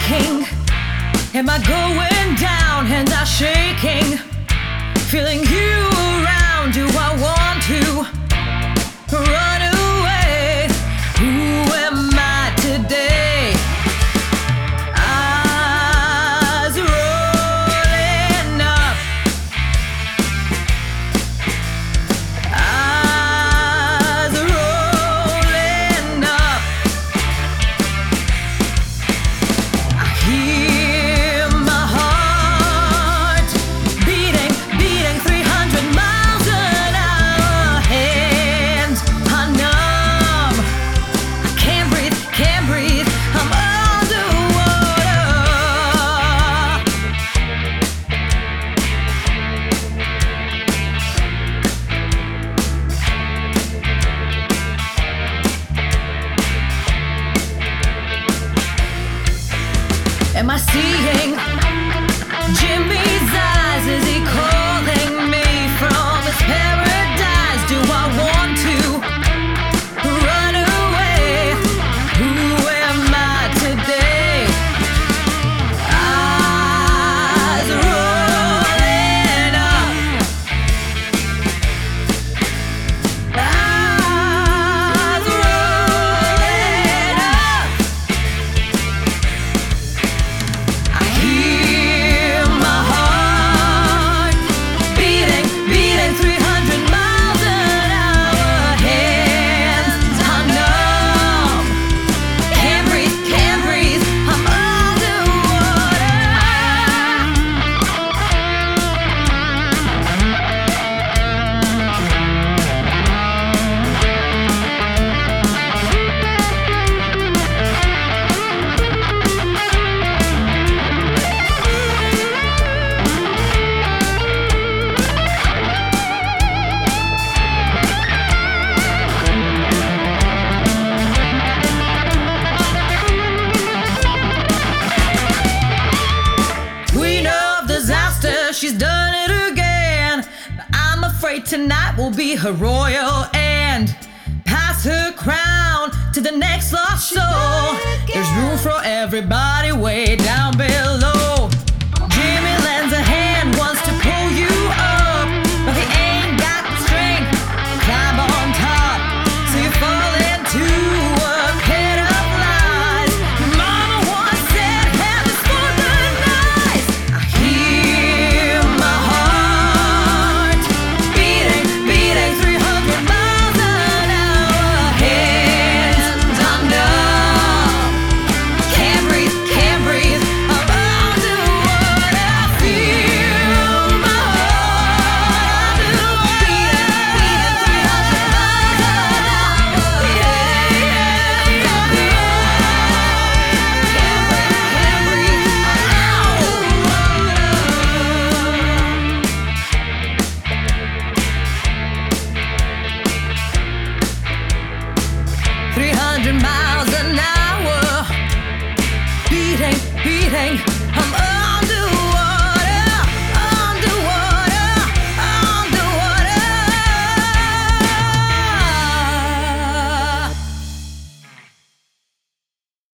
aching? Am I going down? Hands are shaking. Feeling you around. Do I want to run away? Who am I today? Eyes rolling up. Eyes rolling up. I hear my heart beating, beating 300 miles an hour. Hands are numb. I can't breathe, can't breathe. I'm underwater. Am I seeing Jimmy's eyes? Is he calling me from his paradise? Do I want to run away? Who am I today? Eyes rolling up. Eyes rolling up. I hear my heart beating, beating 300 miles an hour. Hands are numb. Can't breathe, can't breathe. I'm underwater. 'Queen of disaster, she's done it again. But I'm afraid tonight will be her royal end. Pass her crown to the next lost soul. There's room for everybody way down below. Jimmy lends a hand, wants to pull you up, but he ain't got the strength to climb on top. So you fall into a pit of lies. Mama once said heaven's for the nice. I hear my heart beating, beating 300 miles an hour. Hands are numb. Can't breathe, can't breathe. I'm underwater. I feel my heart underwater. Beating 300 miles an hour. Can't breathe, can't breathe. Ow. 300 miles an hour, beating, beating.